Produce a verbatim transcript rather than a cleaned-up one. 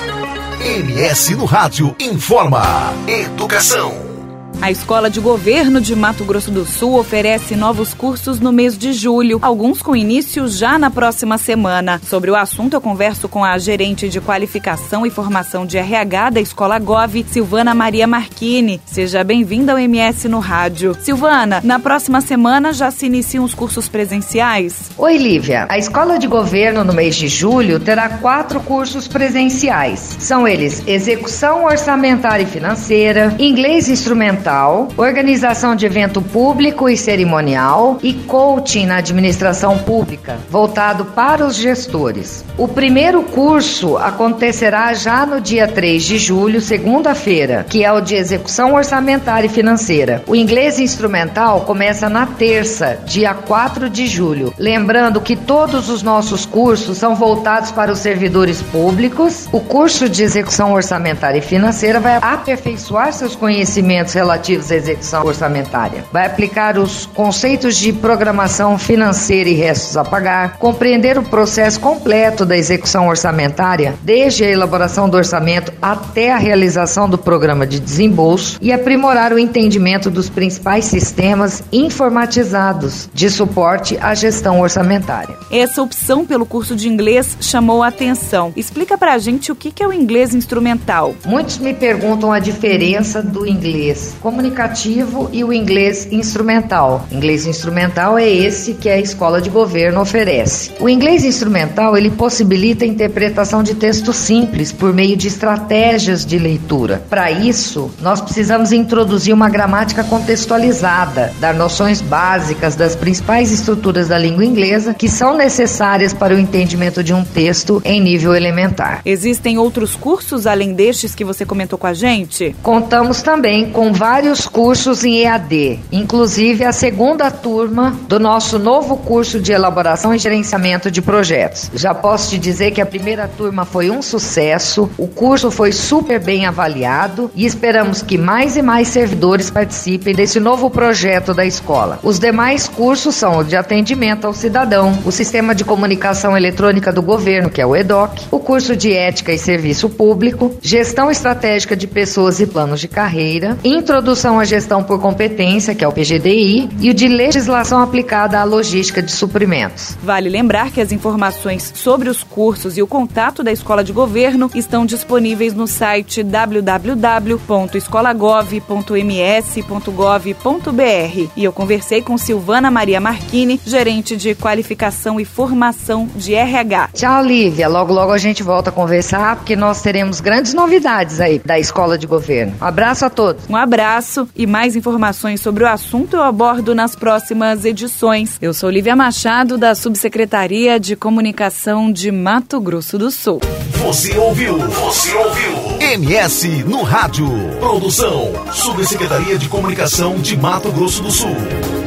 M S no Rádio informa Educação. A Escola de Governo de Mato Grosso do Sul oferece novos cursos no mês de julho, alguns com início já na próxima semana. Sobre o assunto, eu converso com a gerente de Qualificação e Formação de R H da Escola Gov, Silvana Maria Marchini. Seja bem-vinda ao M S no Rádio. Silvana, na próxima semana já se iniciam os cursos presenciais? Oi, Lívia. A Escola de Governo no mês de julho terá quatro cursos presenciais. São eles Execução Orçamentária e Financeira, Inglês Instrumental, Organização de Evento Público e Cerimonial e Coaching na Administração Pública, voltado para os gestores. O primeiro curso acontecerá já no dia três de julho, segunda-feira, que é o de Execução Orçamentária e Financeira. O Inglês Instrumental começa na terça, dia quatro de julho. Lembrando que todos os nossos cursos são voltados para os servidores públicos. O curso de Execução Orçamentária e Financeira vai aperfeiçoar seus conhecimentos relativos à execução orçamentária. Vai aplicar os conceitos de programação financeira e restos a pagar, compreender o processo completo da execução orçamentária, desde a elaboração do orçamento até a realização do programa de desembolso, e aprimorar o entendimento dos principais sistemas informatizados de suporte à gestão orçamentária. Essa opção pelo curso de inglês chamou a atenção. Explica pra gente o que é o inglês instrumental. Muitos me perguntam a diferença do inglês comunicativo e o inglês instrumental. O inglês instrumental é esse que a Escola de Governo oferece. O inglês instrumental, ele possibilita a interpretação de textos simples por meio de estratégias de leitura. Para isso, nós precisamos introduzir uma gramática contextualizada, dar noções básicas das principais estruturas da língua inglesa que são necessárias para o entendimento de um texto em nível elementar. Existem outros cursos além destes que você comentou com a gente? Contamos também com vários cursos em E A D, inclusive a segunda turma do nosso novo curso de elaboração e gerenciamento de projetos. Já posso te dizer que a primeira turma foi um sucesso, o curso foi super bem avaliado e esperamos que mais e mais servidores participem desse novo projeto da escola. Os demais cursos são o de atendimento ao cidadão, o Sistema de Comunicação Eletrônica do Governo, que é o E D O C, o curso de Ética e Serviço Público, Gestão Estratégica de Pessoas e Planos de Carreira, Introdução à Gestão por Competência, que é o P G D I, e o de Legislação Aplicada à Logística de Suprimentos. Vale lembrar que as informações sobre os cursos e o contato da Escola de Governo estão disponíveis no site w w w ponto escolagov ponto m s ponto gov ponto b r. E eu conversei com Silvana Maria Marchini, gerente de Qualificação e Formação de R H. Tchau, Lívia. Logo, logo a gente volta a conversar, porque nós teremos grandes novidades aí da Escola de Governo. Um abraço a todos. Um abraço e mais informações sobre o assunto eu abordo nas próximas edições. Eu sou Lívia Machado, da Subsecretaria de Comunicação de Mato Grosso do Sul. Você ouviu? Você ouviu? M S no Rádio. Produção Subsecretaria de Comunicação de Mato Grosso do Sul.